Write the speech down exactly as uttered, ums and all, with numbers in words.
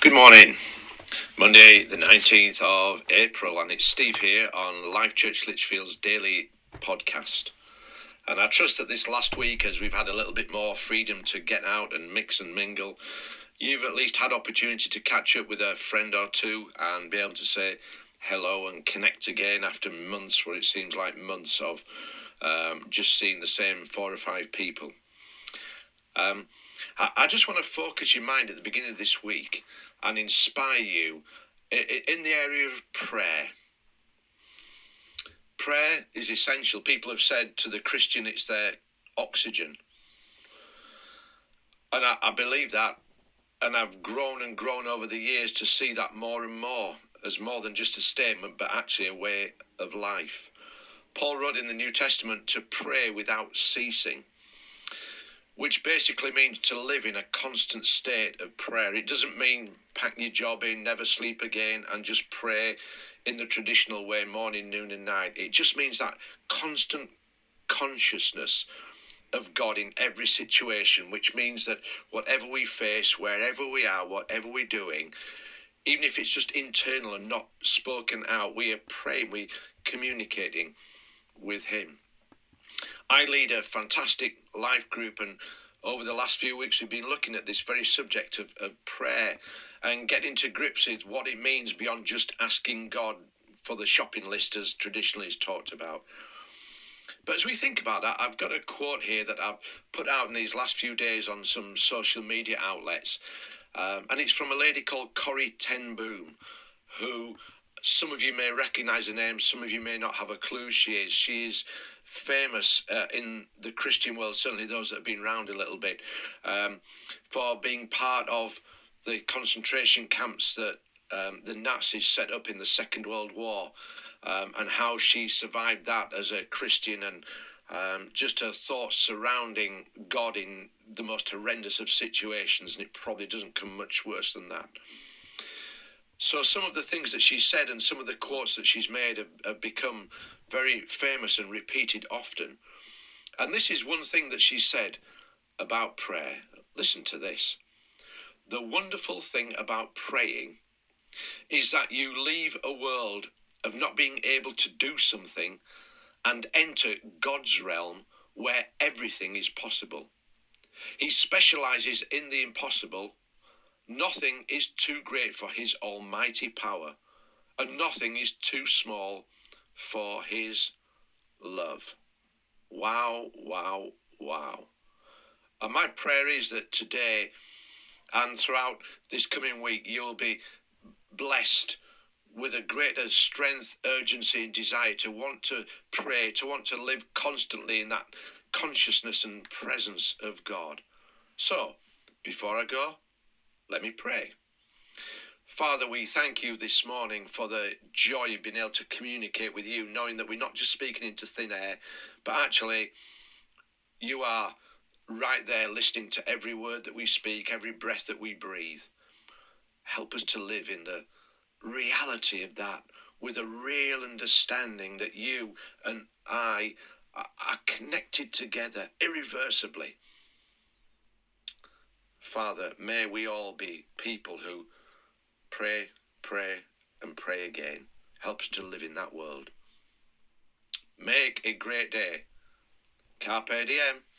Good morning. Monday the nineteenth of April, and it's Steve here on Life Church Lichfield's daily podcast. And I trust that this last week, as we've had a little bit more freedom to get out and mix and mingle, you've at least had opportunity to catch up with a friend or two and be able to say hello and connect again after months, where it seems like months of um, just seeing the same four or five people. Um, I, I just want to focus your mind at the beginning of this week and inspire you in the area of prayer. Prayer is essential. People have said to the Christian it's their oxygen. And I, I believe that. And I've grown and grown over the years to see that more and more as more than just a statement, but actually a way of life. Paul wrote in the New Testament to pray without ceasing, which basically means to live in a constant state of prayer. It doesn't mean pack your job in, never sleep again, and just pray in the traditional way, morning, noon and night. It just means that constant consciousness of God in every situation, which means that whatever we face, wherever we are, whatever we're doing, even if it's just internal and not spoken out, we are praying, we're communicating with him. I lead a fantastic life group, and over the last few weeks we've been looking at this very subject of, of prayer and getting to grips with what it means beyond just asking God for the shopping list as traditionally is talked about. But as we think about that, I've got a quote here that I've put out in these last few days on some social media outlets, um, and it's from a lady called Corrie ten Boom, who some of you may recognise the name, some of you may not have a clue she is. She is famous uh, in the Christian world, certainly those that have been around a little bit, um, for being part of the concentration camps that um, the Nazis set up in the Second World War, um, and how she survived that as a Christian, and um, just her thoughts surrounding God in the most horrendous of situations, and it probably doesn't come much worse than that. So some of the things that she said and some of the quotes that she's made have, have become very famous and repeated often. And this is one thing that she said about prayer. Listen to this. The wonderful thing about praying is that you leave a world of not being able to do something and enter God's realm where everything is possible. He specializes in the impossible. Nothing is too great for his almighty power, and nothing is too small for his love. Wow, wow, wow. And my prayer is that today and throughout this coming week, you'll be blessed with a greater strength, urgency and desire to want to pray, to want to live constantly in that consciousness and presence of God. So, before I go, let me pray. Father, we thank you this morning for the joy of being able to communicate with you, knowing that we're not just speaking into thin air, but actually you are right there listening to every word that we speak, every breath that we breathe. Help us to live in the reality of that with a real understanding that you and I are connected together irreversibly. Father, may we all be people who pray, pray, and pray again. Help us to live in that world. Make a great day. Carpe diem.